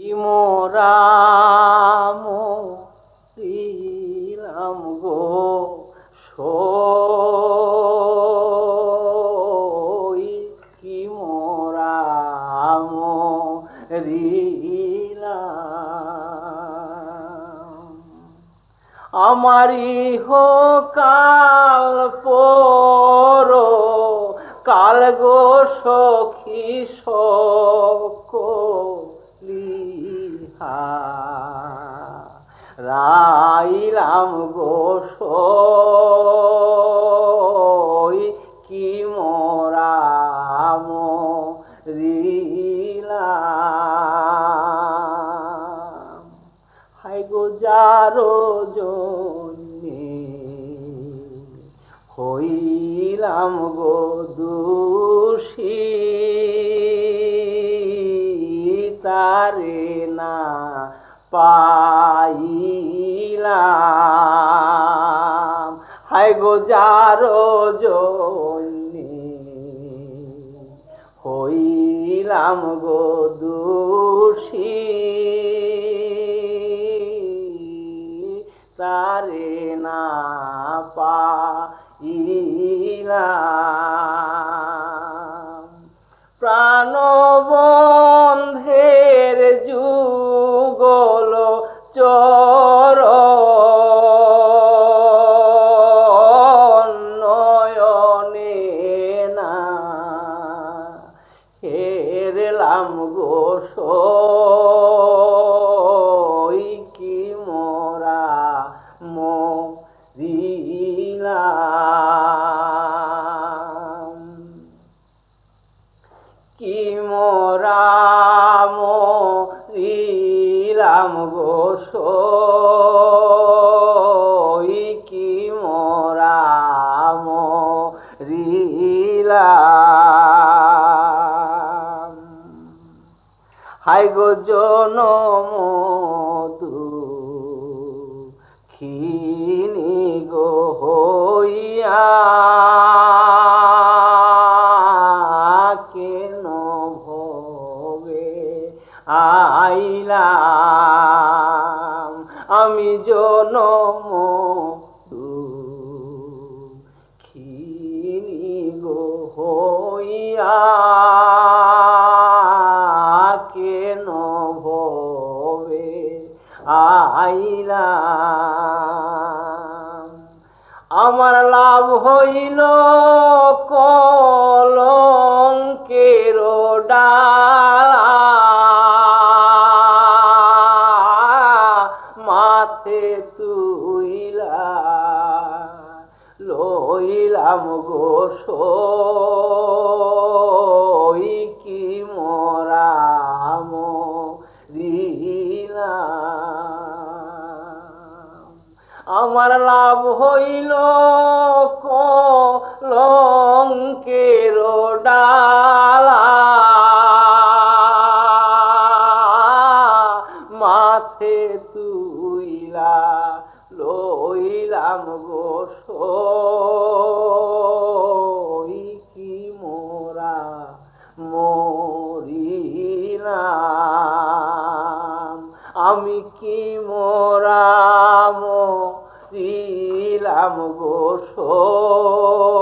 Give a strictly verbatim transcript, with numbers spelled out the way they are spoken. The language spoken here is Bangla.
মোরা মরিলাম গো সই, কি মোরা মরিলাম। আমারি হোকাল পর কাল গো সখী সকলিহা রাইলাম গো সই, কি মোরা মরিলাম। হায় গো যারো জন্যে হইলাম গো দোষী, তারে না পাইলাম। হায় গো যারো জন্যে হইলাম গো দোষী, তারে না পাইলাম। প্রাণবন্ধের যুগল চরণ নয়নে না হেরলাম গো সই, কি মোরা মরিলাম। কি মোরা মরিলাম গো সই, কি মোরা মরিলাম। হায় গো জনম দুঃখিনী গো হইয়া কেন ভবে আইলাম। আমি জনম দুঃখিনী গো হইয়া কেন ভবে আইলাম। আমার লাভ হইল কলঙ্কের ডালা, মাথে তুইলা লইলাম গো সই, কি মোরা মরিলাম। আমার লাভ হইল কলঙ্কের ডালা, মাথে তুইলা লইলাম গো সই, কি মোরা মরিলাম। আমি কি মোরা মরিলাম গো সই।